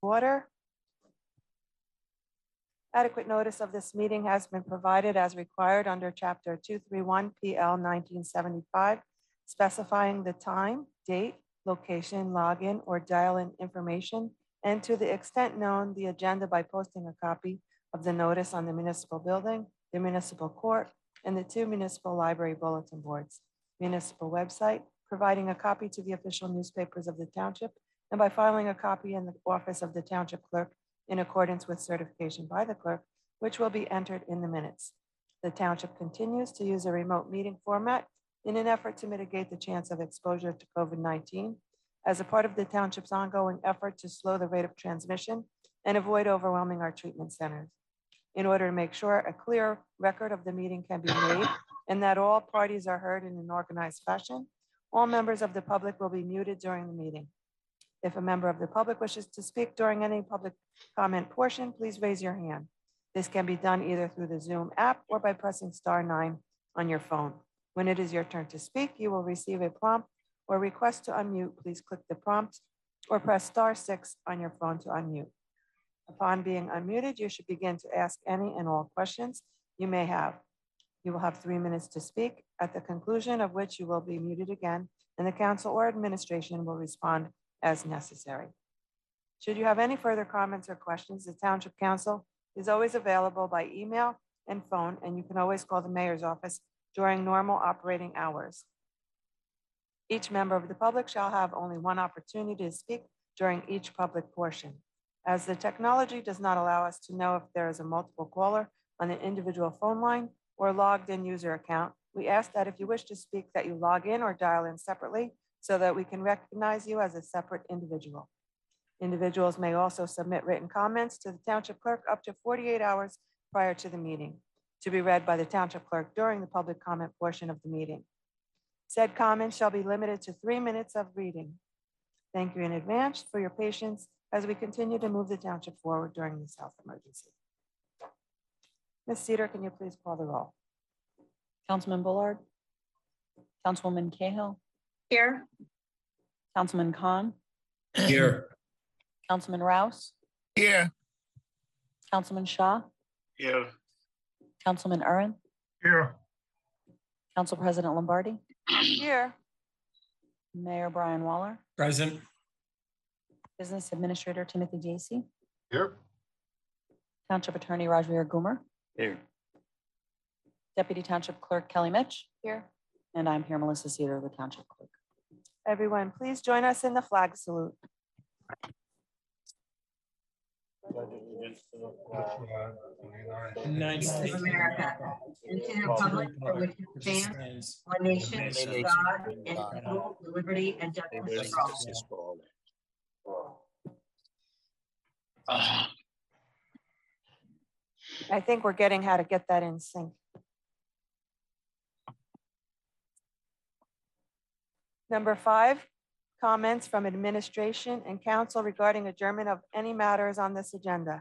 order. Adequate notice of this meeting has been provided as required under Chapter 231 PL 1975, specifying the time, date, location, login, or dial-in information, and to the extent known, the agenda by posting a copy of the notice on the municipal building, the municipal court, and the 2 municipal library bulletin boards, municipal website, providing a copy to the official newspapers of the township, and by filing a copy in the office of the township clerk in accordance with certification by the clerk, which will be entered in the minutes. The township continues to use a remote meeting format in an effort to mitigate the chance of exposure to COVID-19 as a part of the township's ongoing effort to slow the rate of transmission and avoid overwhelming our treatment centers. In order to make sure a clear record of the meeting can be made and that all parties are heard in an organized fashion, all members of the public will be muted during the meeting. If a member of the public wishes to speak during any public comment portion, please raise your hand. This can be done either through the Zoom app or by pressing *9 on your phone. When it is your turn to speak, you will receive a prompt or request to unmute. Please click the prompt or press *6 on your phone to unmute. Upon being unmuted, you should begin to ask any and all questions you may have. You will have 3 minutes to speak, at the conclusion of which you will be muted again, and the council or administration will respond as necessary. Should you have any further comments or questions, the Township Council is always available by email and phone, and you can always call the mayor's office during normal operating hours. Each member of the public shall have only one opportunity to speak during each public portion. As the technology does not allow us to know if there is a multiple caller on an individual phone line or logged in user account, we ask that if you wish to speak that you log in or dial in separately so that we can recognize you as a separate individual. Individuals may also submit written comments to the Township Clerk up to 48 hours prior to the meeting to be read by the Township Clerk during the public comment portion of the meeting. Said comments shall be limited to 3 minutes of reading. Thank you in advance for your patience as we continue to move the township forward during this health emergency. Ms. Cedar, can you please call the roll? Councilman Bullard, Councilwoman Cahill. Here. Councilman Khan. Here. Councilman Rouse. Here. Councilman Shaw. Here. Councilman Uren. Here. Council President Lombardi. Here. Mayor Brian Waller. Present. Business Administrator Timothy Jacy. Here. Township Attorney Rajveer Goomer. Here. Deputy Township Clerk Kelly Mitch. Here. And I'm here, Melissa Cedar, the Township Clerk. Everyone, please join us in the flag salute. United States of America, and to the republic for which it stands, one nation, under God, indivisible, with liberty and justice for all. I think we're getting how to get that in sync. Number 5, comments from administration and council regarding adjournment of any matters on this agenda.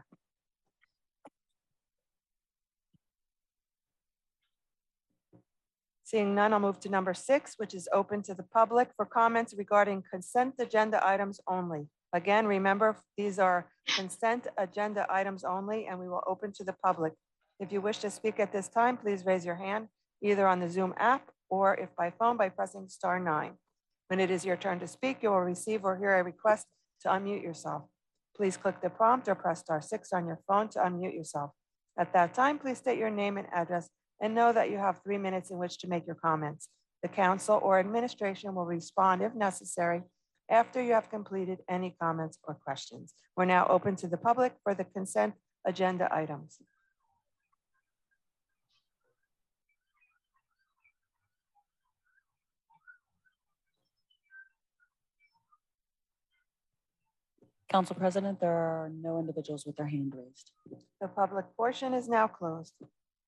Seeing none, I'll move to number 6, which is open to the public for comments regarding consent agenda items only. Again, remember, these are consent agenda items only, and we will open to the public. If you wish to speak at this time, please raise your hand, either on the Zoom app or if by phone by pressing *9. When it is your turn to speak, you will receive or hear a request to unmute yourself. Please click the prompt or press *6 on your phone to unmute yourself. At that time, please state your name and address and know that you have 3 minutes in which to make your comments. The council or administration will respond if necessary after you have completed any comments or questions. We're now open to the public for the consent agenda items. Council President, there are no individuals with their hand raised. The public portion is now closed.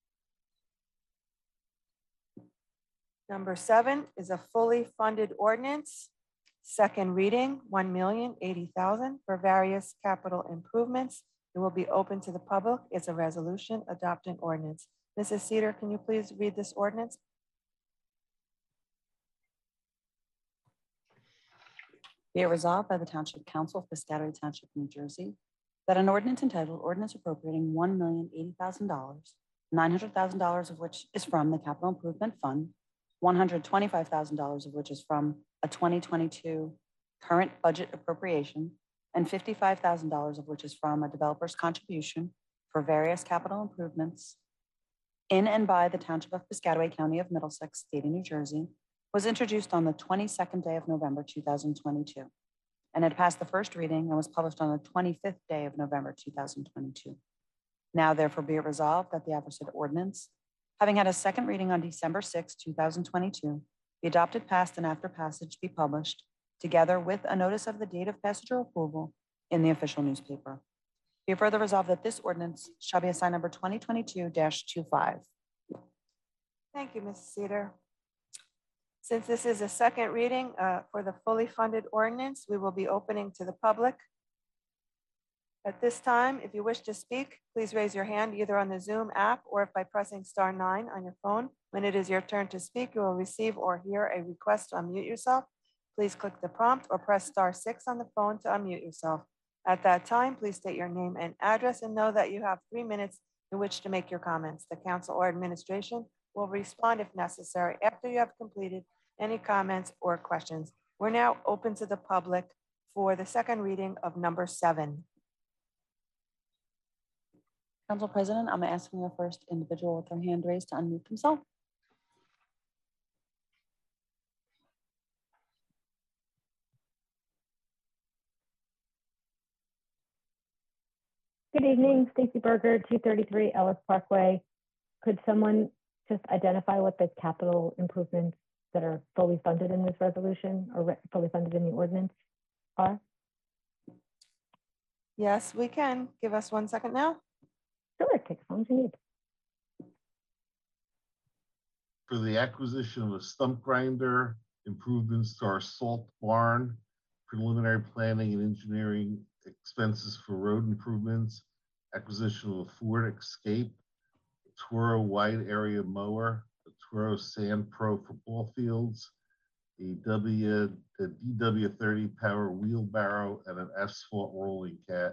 Number 7 is a fully funded ordinance. Second reading, $1,080,000 for various capital improvements. It will be open to the public. It's a resolution adopting ordinance. Mrs. Cedar, can you please read this ordinance? Be it resolved by the Township Council of Piscataway Township, New Jersey, that an ordinance entitled Ordinance Appropriating $1,080,000, $900,000 of which is from the Capital Improvement Fund, $125,000 of which is from a 2022 current budget appropriation, and $55,000 of which is from a developer's contribution for various capital improvements in and by the Township of Piscataway, County of Middlesex, State of New Jersey, was introduced on the 22nd day of November 2022, and had passed the first reading and was published on the 25th day of November 2022. Now therefore be it resolved that the aforesaid ordinance, having had a second reading on December 6, 2022, be adopted, passed, and after passage be published, together with a notice of the date of passage or approval in the official newspaper. Be it further resolved that this ordinance shall be assigned number 2022-25. Thank you, Mrs. Cedar. Since this is a second reading for the fully funded ordinance, we will be opening to the public. At this time, if you wish to speak, please raise your hand either on the Zoom app or by pressing *9 on your phone. When it is your turn to speak, you will receive or hear a request to unmute yourself. Please click the prompt or press *6 on the phone to unmute yourself. At that time, please state your name and address and know that you have 3 minutes in which to make your comments. The council or administration will respond if necessary after you have completed any comments or questions. We're now open to the public for the second reading of number 7. Council President, I'm asking the first individual with their hand raised to unmute themselves. Good evening, Stacy Berger, 233 Ellis Parkway. Could someone just identify what the capital improvements that are fully funded in this resolution or fully funded in the ordinance are? Yes, we can. Give us 1 second now. Sure, take as long as you need. For the acquisition of a stump grinder, improvements to our salt barn, preliminary planning and engineering expenses for road improvements, acquisition of a Ford Escape, a Toro wide area mower, a Toro Sand Pro for ball fields, the DW30 power wheelbarrow, and an asphalt rolling cat.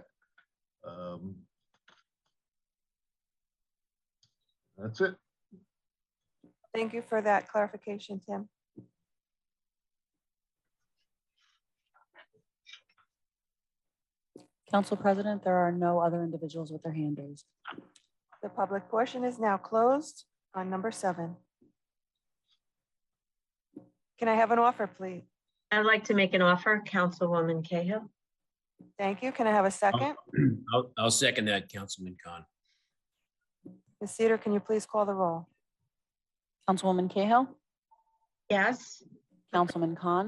That's it. Thank you for that clarification, Tim. Council President, there are no other individuals with their hand raised. The public portion is now closed on number 7. Can I have an offer, please? I'd like to make an offer, Councilwoman Cahill. Thank you. Can I have a second? I'll second that, Councilman Khan. Ms. Cedar, can you please call the roll? Councilwoman Cahill, Yes. Councilman Khan,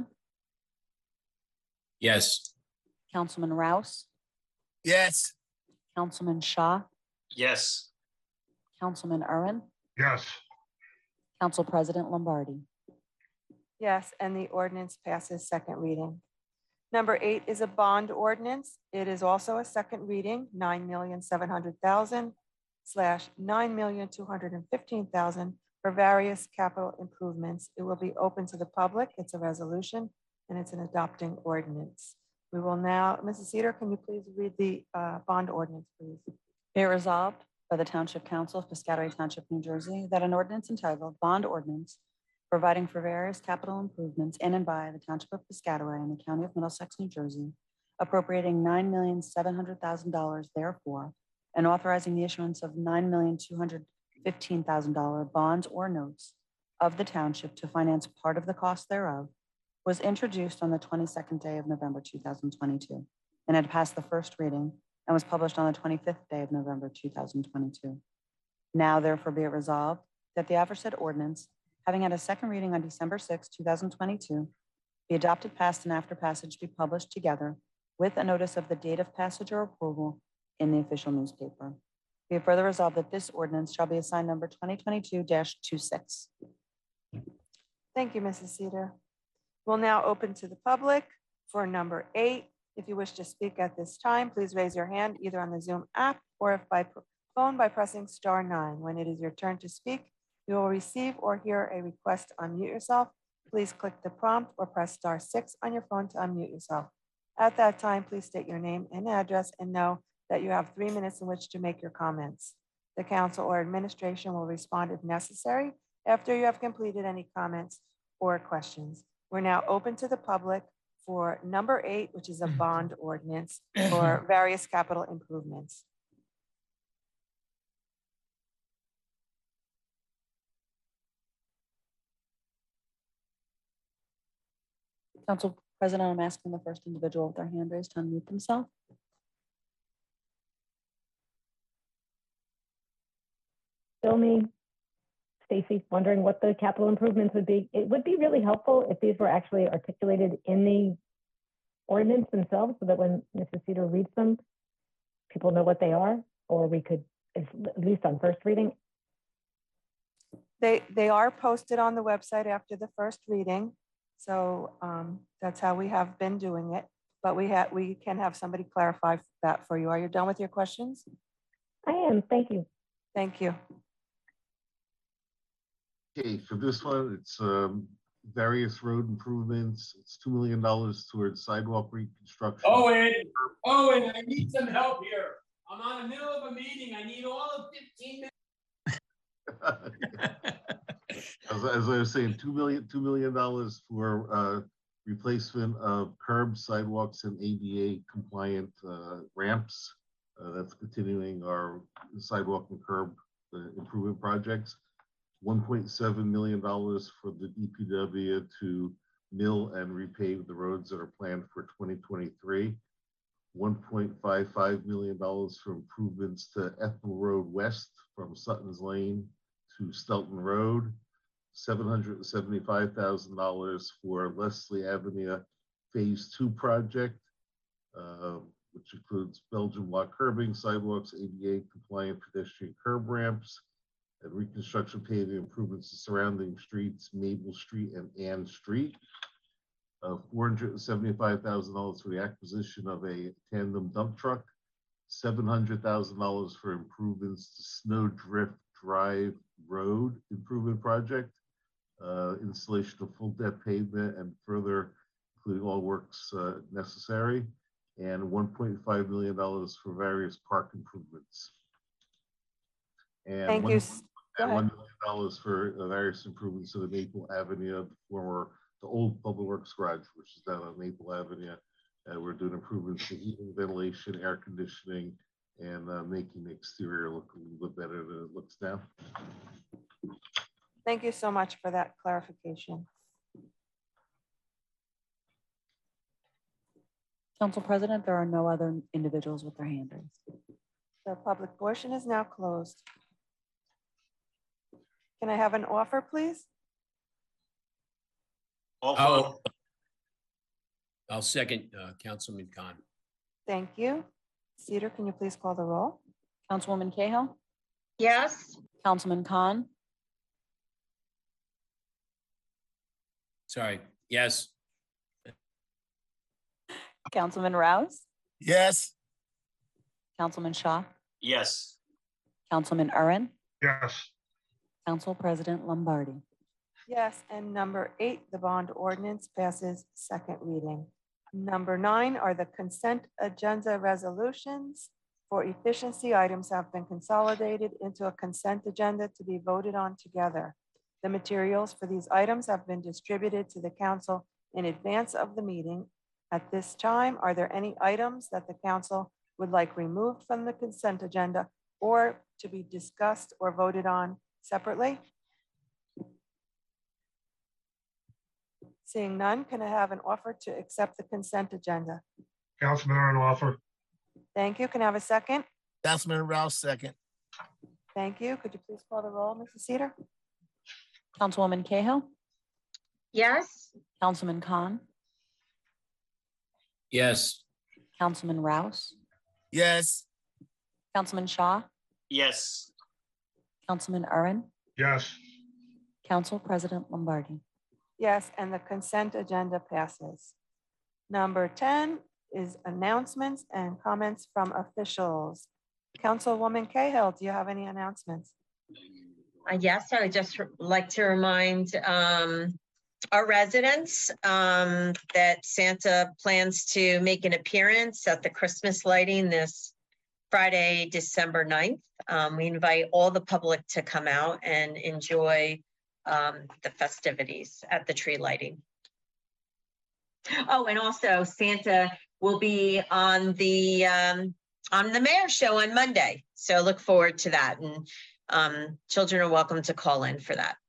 Yes. Councilman Rouse, Yes. Councilman Shaw, Yes. Councilman Irwin, Yes. Council President Lombardi. Yes, and the ordinance passes second reading. Number 8 is a bond ordinance. It is also a second reading, $9,700,000 / $9,215,000 for various capital improvements. It will be open to the public. It's a resolution and it's an adopting ordinance. We will now, Mrs. Cedar, can you please read the bond ordinance, please? Be it resolved by the Township Council of Piscataway Township, New Jersey, that an ordinance entitled Bond Ordinance providing for various capital improvements in and by the Township of Piscataway in the County of Middlesex, New Jersey, appropriating $9,700,000 therefore, and authorizing the issuance of $9,215,000 bonds or notes of the township to finance part of the cost thereof, was introduced on the 22nd day of November 2022 and had passed the first reading and was published on the 25th day of November 2022. Now therefore be it resolved that the aforesaid ordinance, having had a second reading on December 6, 2022, be adopted, passed, and after passage be published together with a notice of the date of passage or approval in the official newspaper. Be it further resolved that this ordinance shall be assigned number 2022-26. Thank you, Mrs. Cedar. We'll now open to the public for number 8. If you wish to speak at this time, please raise your hand either on the Zoom app or if by phone by pressing *9. When it is your turn to speak, you will receive or hear a request to unmute yourself. Please click the prompt or press *6 on your phone to unmute yourself. At that time, please state your name and address and know that you have 3 minutes in which to make your comments. The council or administration will respond if necessary after you have completed any comments or questions. We're now open to the public for number 8, which is a bond ordinance for various capital improvements. Council President, I'm asking the first individual with their hand raised to unmute themselves. Still me, Stacy, wondering what the capital improvements would be. It would be really helpful if these were actually articulated in the ordinance themselves so that when Mrs. Cedar reads them, people know what they are, or we could, at least on first reading. They are posted on the website after the first reading. So that's how we have been doing it. But we can have somebody clarify that for you. Are you done with your questions? I am, thank you. Thank you. Okay, for this one, it's various road improvements. It's $2 million towards sidewalk reconstruction. Owen, I need some help here. I'm on the middle of a meeting. I need all of 15 minutes. As I was saying, $2 million for replacement of curbs, sidewalks, and ADA compliant ramps. That's continuing our sidewalk and curb improvement projects. $1.7 million for the DPW to mill and repave the roads that are planned for 2023. $1.55 million for improvements to Ethel Road West from Sutton's Lane to Stelton Road. $775,000 for Leslie Avenue Phase 2 project, which includes Belgian block curbing, sidewalks, ADA compliant pedestrian curb ramps, and reconstruction paving improvements to surrounding streets, Maple Street and Ann Street. $475,000 for the acquisition of a tandem dump truck. $700,000 for improvements to Snowdrift Drive Road improvement project. Installation of full depth pavement and further including all works necessary, and $1.5 million for various park improvements. And Thank you. $1 million for various improvements to the Maple Avenue, the old Public Works garage, which is down on Maple Avenue. And we're doing improvements to heating, ventilation, air conditioning, and making the exterior look a little bit better than it looks now. Thank you so much for that clarification. Council President, there are no other individuals with their hand raised. The public portion is now closed. Can I have an offer, please? I'll second Councilman Khan. Thank you. Cedar, can you please call the roll? Councilwoman Cahill, Yes. Councilman Khan, Sorry. Yes. Councilman Rouse, Yes. Councilman Shaw, Yes. Councilman Uren, Yes. Council President Lombardi. Yes, and number 8, the bond ordinance passes second reading. Number 9 are the consent agenda resolutions. For efficiency, items have been consolidated into a consent agenda to be voted on together. The materials for these items have been distributed to the council in advance of the meeting. At this time, are there any items that the council would like removed from the consent agenda or to be discussed or voted on separately? Seeing none, can I have an offer to accept the consent agenda? Councilman Aaron offer. Thank you. Can I have a second? Councilman Rouse second. Thank you. Could you please call the roll, Mrs. Cedar? Councilwoman Cahill, Yes. Councilman Khan, Yes. Councilman Rouse, Yes. Councilman Shaw, Yes. Councilman Uren, Yes. Council President Lombardi. Yes, and the consent agenda passes. Number 10 is announcements and comments from officials. Councilwoman Cahill, do you have any announcements? Yes, I would just like to remind our residents that Santa plans to make an appearance at the Christmas lighting this Friday, December 9th. We invite all the public to come out and enjoy the festivities at the tree lighting. Oh, and also Santa will be on the mayor's show on Monday. So look forward to that. And children are welcome to call in for that.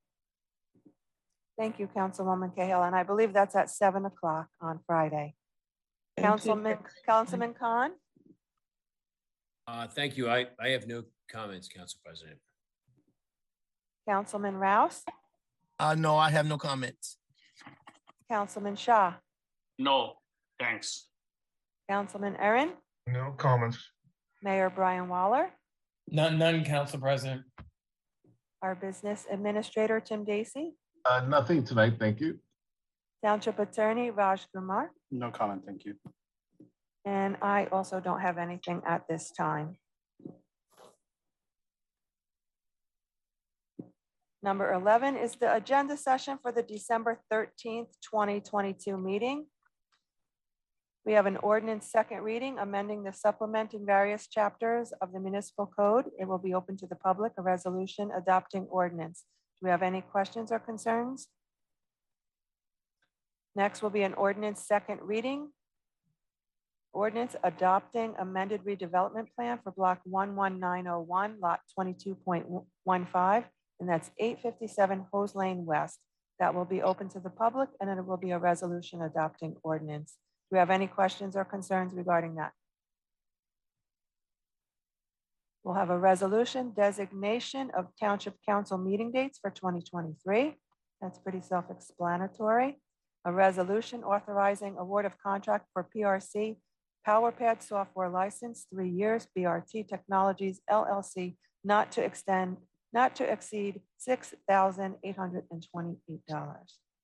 Thank you, Councilwoman Cahill, and I believe that's at 7 o'clock on Friday. Councilman Khan? Thank you. I have no comments, Council President. Councilman Rouse? No, I have no comments. Councilman Shah? No, thanks. Councilman Aaron? No comments. Mayor Brian Waller? None, Council President. Our Business Administrator, Tim Dacey? Nothing tonight, thank you. Township Attorney, Raj Kumar? No comment, thank you. And I also don't have anything at this time. Number 11 is the agenda session for the December 13th, 2022 meeting. We have an ordinance second reading, amending the supplementing various chapters of the municipal code. It will be open to the public, a resolution adopting ordinance. Do we have any questions or concerns? Next will be an ordinance second reading. Ordinance adopting amended redevelopment plan for block 11901, lot 22.15, and that's 857 Hose Lane West. That will be open to the public, and it will be a resolution adopting ordinance. Do we have any questions or concerns regarding that? We'll have a resolution designation of Township Council meeting dates for 2023. That's pretty self-explanatory. A resolution authorizing award of contract for PRC PowerPad software license, 3 years, BRT Technologies LLC, not to exceed $6,828.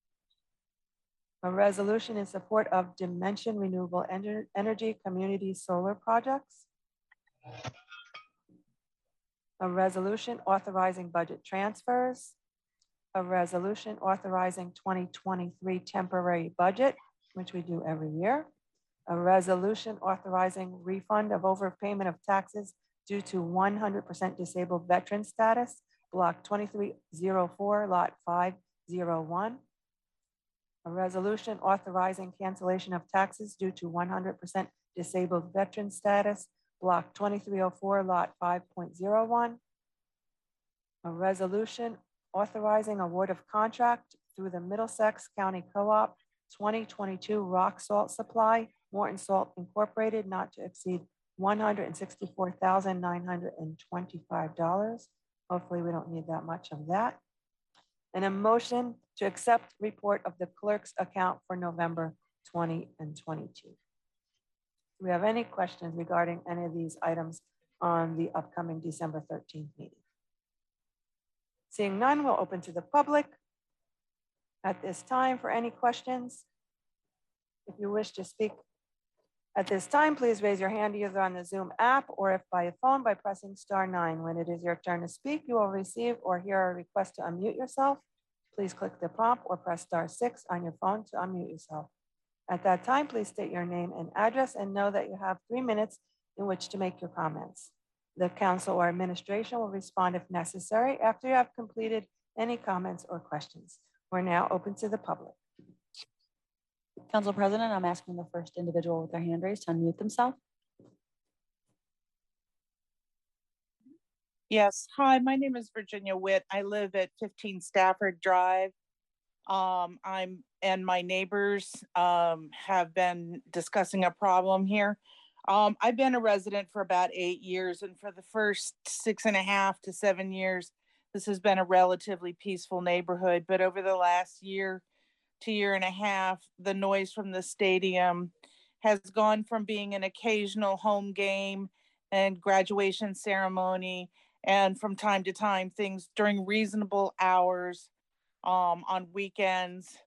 A resolution in support of Dimension Renewable Energy Community Solar Projects. A resolution authorizing budget transfers. A resolution authorizing 2023 temporary budget, which we do every year. A resolution authorizing refund of overpayment of taxes due to 100% disabled veteran status, block 2304, lot 501. A resolution authorizing cancellation of taxes due to 100% disabled veteran status, block 2304, lot 5.01. A resolution authorizing award of contract through the Middlesex County Co-op 2022 rock salt supply, Morton Salt Incorporated, not to exceed $164,925. Hopefully we don't need that much of that. And a motion to accept report of the clerk's account for November 20 and 22. Do we have any questions regarding any of these items on the upcoming December 13th meeting? Seeing none, we'll open to the public at this time for any questions. If you wish to speak at this time, please raise your hand either on the Zoom app or if by phone by pressing *9. When it is your turn to speak, you will receive or hear a request to unmute yourself. Please click the prompt or press *6 on your phone to unmute yourself. At that time, please state your name and address and know that you have 3 minutes in which to make your comments. The council or administration will respond if necessary after you have completed any comments or questions. We're now open to the public. Council President, I'm asking the first individual with their hand raised to unmute themselves. Yes, hi, my name is Virginia Witt. I live at 15 Stafford Drive. And my neighbors have been discussing a problem here. I've been a resident for about 8 years, and for the first 6.5 to 7 years, this has been a relatively peaceful neighborhood. But over the last year to year and a half, the noise from the stadium has gone from being an occasional home game and graduation ceremony, and from time to time, things during reasonable hours on weekends,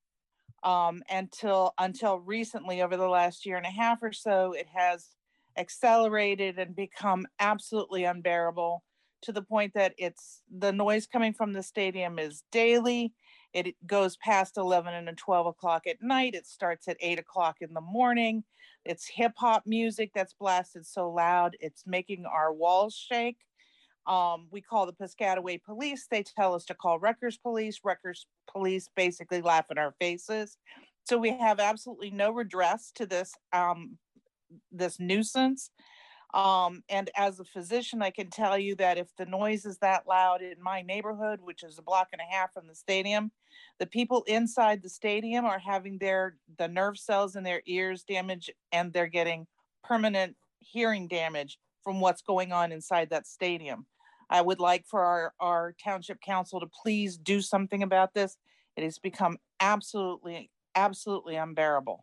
until recently, over the last year and a half or so, it has accelerated and become absolutely unbearable, to the point that the noise coming from the stadium is daily, It goes past 11 and 12 o'clock at night. It starts at 8 o'clock in the morning. It's hip hop music that's blasted so loud, it's making our walls shake. We call the Piscataway police. They tell us to call Rutgers police. Rutgers police basically laugh in our faces. So we have absolutely no redress to this, this nuisance. And as a physician, I can tell you that if the noise is that loud in my neighborhood, which is a block and a half from the stadium, the people inside the stadium are having the nerve cells in their ears damaged, and they're getting permanent hearing damage from what's going on inside that stadium. I would like for our township council to please do something about this. It has become absolutely unbearable.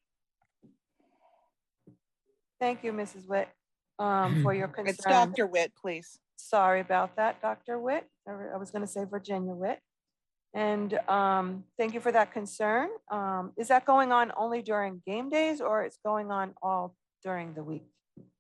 Thank you, Mrs. Witt, for your concern. It's Dr. Witt, please. Sorry about that, Dr. Witt. I was going to say Virginia Witt. And thank you for that concern. Is that going on only during game days, or it's going on all during the week?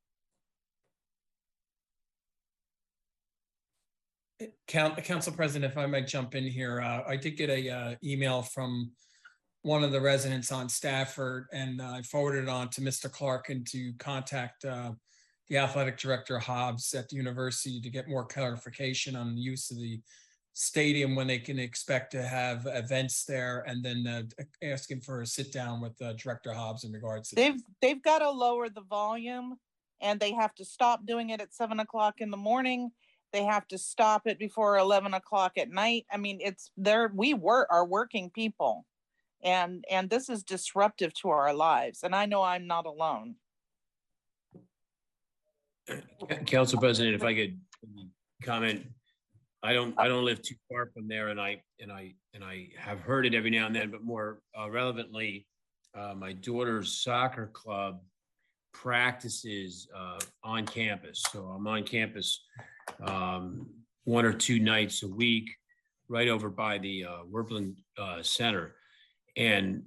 Council President, if I might jump in here, I did get a email from one of the residents on Stafford, and I forwarded it on to Mr. Clark and to contact the athletic director Hobbs at the university to get more clarification on the use of the stadium, when they can expect to have events there, and then asking for a sit down with Director Hobbs in regards to they've got to lower the volume, and they have to stop doing it at 7 o'clock in the morning. They have to stop it before 11 o'clock at night. I mean, we are working people, and this is disruptive to our lives. And I know I'm not alone. Council President, if I could comment, I don't live too far from there, and I have heard it every now and then, but more relevantly, my daughter's soccer club practices on campus. So I'm on campus 1 or 2 nights a week, right over by the Werblin Center. And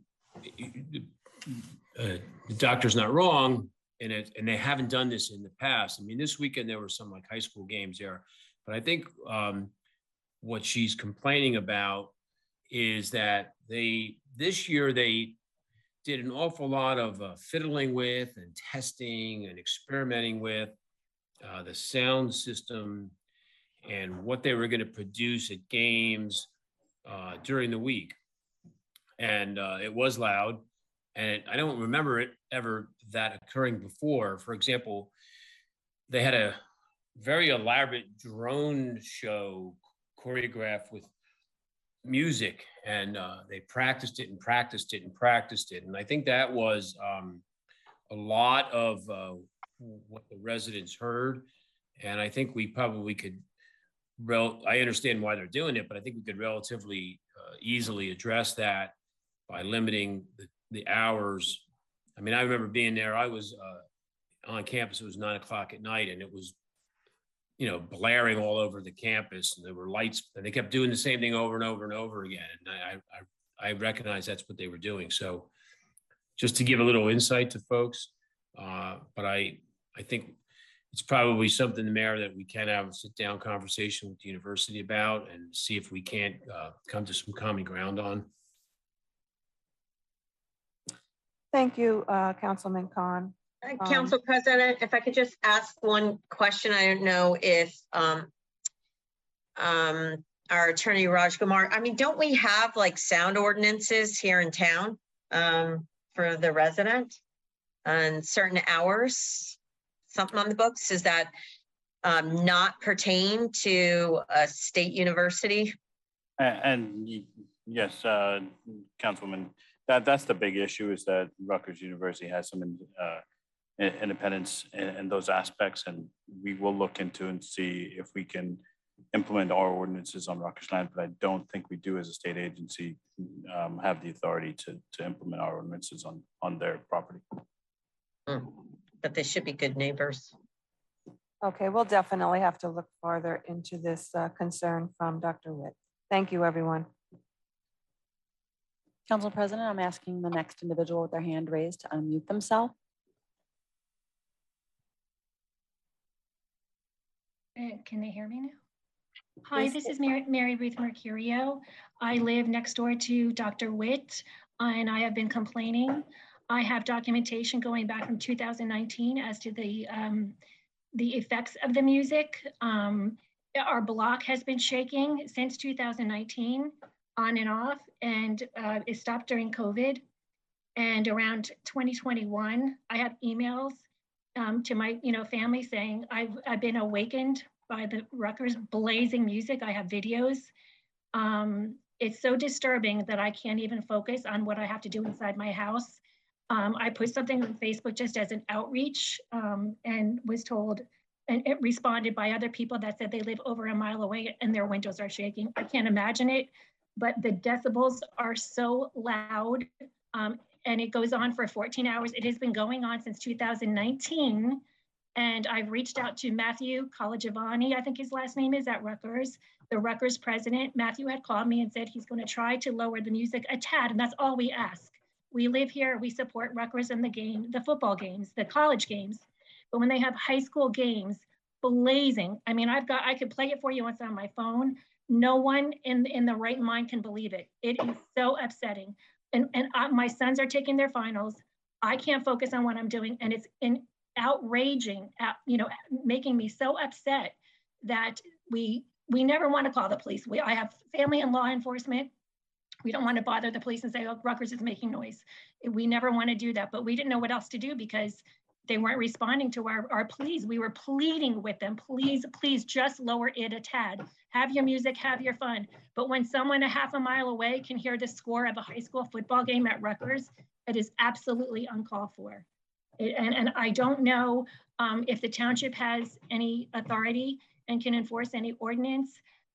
the doctor's not wrong, and they haven't done this in the past. I mean, this weekend there were some like high school games there, but I think what she's complaining about is that this year they did an awful lot of fiddling with and testing and experimenting with the sound system and what they were going to produce at games during the week. And it was loud. And I don't remember it ever that occurring before. For example, they had a very elaborate drone show choreographed with music, and they practiced it and practiced it and practiced it. And I think that was a lot of what the residents heard. And I think we probably could, I understand why they're doing it, but I think we could relatively easily address that by limiting the hours. I mean, I remember being there, I was on campus, it was 9 o'clock at night, and it was, blaring all over the campus, and there were lights, and they kept doing the same thing over and over and over again. And I recognize that's what they were doing. So just to give a little insight to folks, but I think it's probably something, the mayor, that we can have a sit down conversation with the university about and see if we can't come to some common ground on. Thank you, Councilman Khan. Council President, if I could just ask one question. I don't know if our attorney Raj Kumar, I mean, don't we have like sound ordinances here in town for the resident on certain hours, something on the books? Is that not pertain to a state university? And yes, Councilwoman, that's the big issue, is that Rutgers University has some independence in those aspects, and we will look into and see if we can implement our ordinances on Rutgers land, but I don't think we do as a state agency have the authority to implement our ordinances on their property. But they should be good neighbors. Okay, we'll definitely have to look farther into this concern from Dr. Witt. Thank you, everyone. Council President, I'm asking the next individual with their hand raised to unmute themselves. Can they hear me now? Hi, Please this state- is Mary Ruth Mercurio. I live next door to Dr. Witt, and I have been complaining. I have documentation going back from 2019 as to the effects of the music. Our block has been shaking since 2019, on and off, and it stopped during COVID. And around 2021, I have emails to my family saying I've been awakened by the Rutgers blazing music. I have videos. It's so disturbing that I can't even focus on what I have to do inside my house. I put something on Facebook just as an outreach and was told, and it responded by other people that said they live over a mile away and their windows are shaking. I can't imagine it, but the decibels are so loud, and it goes on for 14 hours. It has been going on since 2019. And I've reached out to Matthew Colagiovanni, I think his last name is, at Rutgers, the Rutgers president. Matthew had called me and said he's going to try to lower the music a tad, and that's all we ask. We live here, we support Rutgers in the football games, the college games. But when they have high school games blazing, I mean, I could play it for you once on my phone. No one in the right mind can believe it. It is so upsetting. And my sons are taking their finals. I can't focus on what I'm doing, and it's outraging, making me so upset that we never want to call the police. I have family in law enforcement. We don't want to bother the police and say, oh, Rutgers is making noise. We never want to do that, but we didn't know what else to do because they weren't responding to our pleas. We were pleading with them, please just lower it a tad. Have your music, have your fun. But when someone a half a mile away can hear the score of a high school football game at Rutgers, it is absolutely uncalled for. And I don't know if the township has any authority and can enforce any ordinance,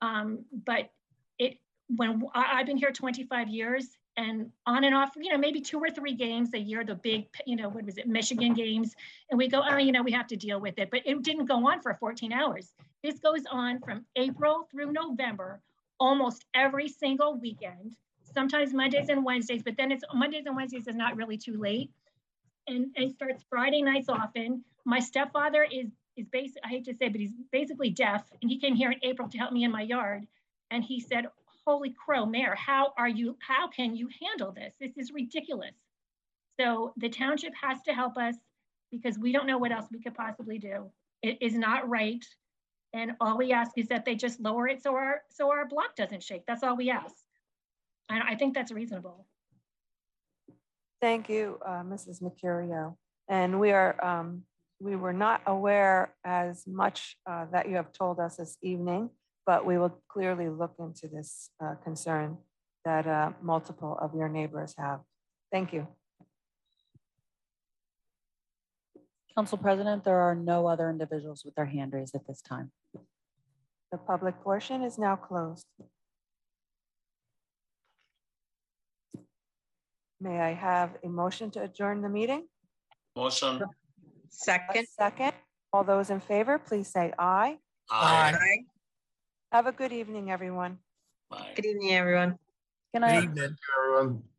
but when I've been here 25 years and on and off, maybe 2 or 3 games a year, the big, what was it, Michigan games, and we go, oh, we have to deal with it, but it didn't go on for 14 hours. This goes on from April through November, almost every single weekend, sometimes Mondays and Wednesdays, but then it's Mondays and Wednesdays is not really too late. And it starts Friday nights often. My stepfather is basically, I hate to say, but he's basically deaf. And he came here in April to help me in my yard. And he said, holy crow, Mayor, how can you handle this? This is ridiculous. So the township has to help us because we don't know what else we could possibly do. It is not right. And all we ask is that they just lower it so our block doesn't shake. That's all we ask. And I think that's reasonable. Thank you, Mrs. Mercurio. And we were not aware as much that you have told us this evening, but we will clearly look into this concern that multiple of your neighbors have. Thank you. Council President, there are no other individuals with their hand raised at this time. The public portion is now closed. May I have a motion to adjourn the meeting? Motion. Second. Second. All those in favor, please say aye. Aye. Have a good evening, everyone. Bye. Good evening, everyone. Good Good night. evening. Thank you, everyone.